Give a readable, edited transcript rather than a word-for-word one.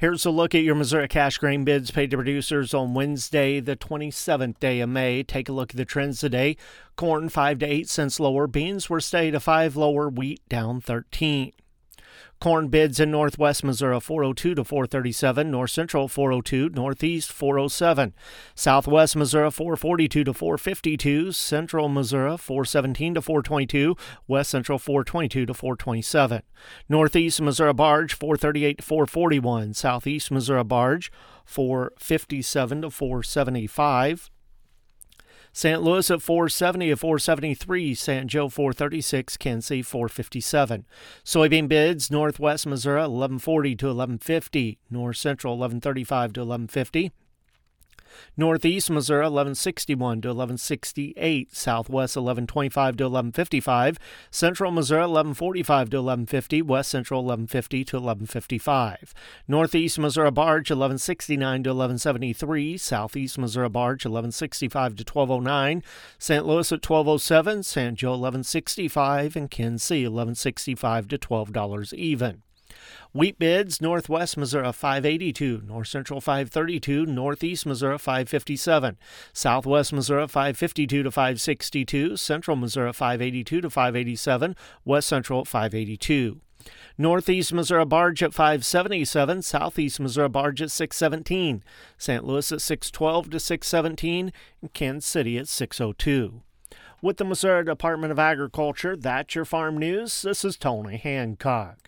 Here's a look at your Missouri cash grain bids paid to producers on Wednesday, the 27th day of May. Take a look at the trends today. Corn 5 to 8 cents lower. Beans were steady to 5 lower. Wheat down 13. Corn bids in northwest Missouri 402 to 437, north central 402, northeast 407, southwest Missouri 442 to 452, central Missouri 417 to 422, west central 422 to 427, northeast Missouri barge 438 to 441, southeast Missouri barge 457 to 475. St. Louis at 470 to 473, St. Joe 436, Kansas City 457. Soybean bids, northwest Missouri 1140 to 1150, north central 1135 to 1150. Northeast Missouri 1161 to 1168, southwest 1125 to 1155, central Missouri 1145 to 1150, west central 1150 to 1155. Northeast Missouri barge 1169 to 1173, southeast Missouri barge 1165 to 1209, St. Louis at 1207, St. Joe 1165, and Kansas City 1165 to $12 even. Wheat bids, northwest Missouri 582, north central 532, northeast Missouri 557, southwest Missouri 552 to 562, central Missouri 582 to 587, west central 582. Northeast Missouri barge at 577, southeast Missouri barge at 617, St. Louis at 612 to 617, and Kansas City at 602. With the Missouri Department of Agriculture, that's your farm news. This is Tony Hancock.